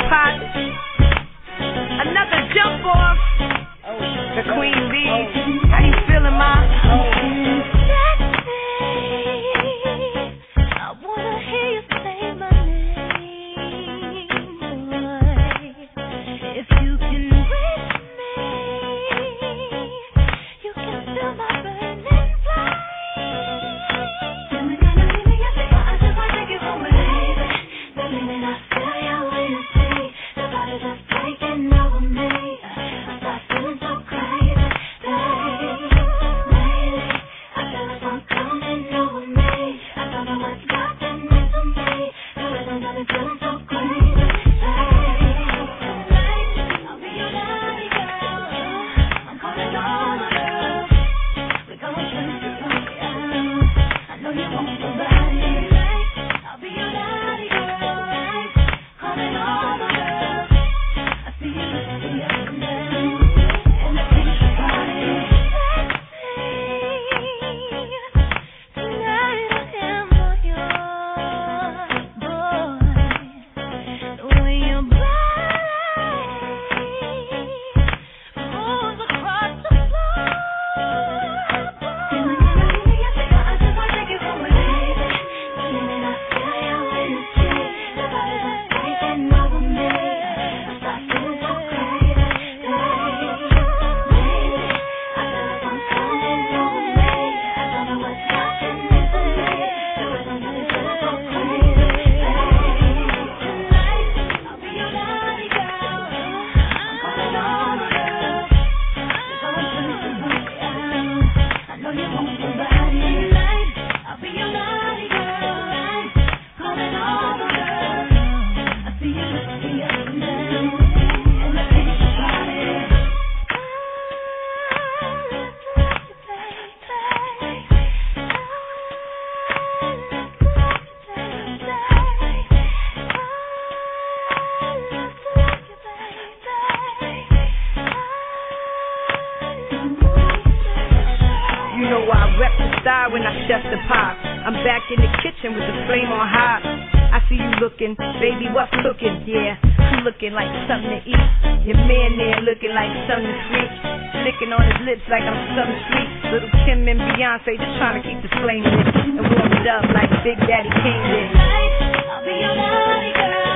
pot. Another jump off. The Queen Bee. How you feeling, Ma? When I chef the pot, I'm back in the kitchen with the flame on high. I see you looking, baby, what's cooking? Yeah, I'm looking like something to eat. Your man there looking like something sweet, licking on his lips like I'm something sweet. Little Kim and Beyonce just trying to keep the flame lit and warm it up like Big Daddy Kane did. I'll be your naughty girl.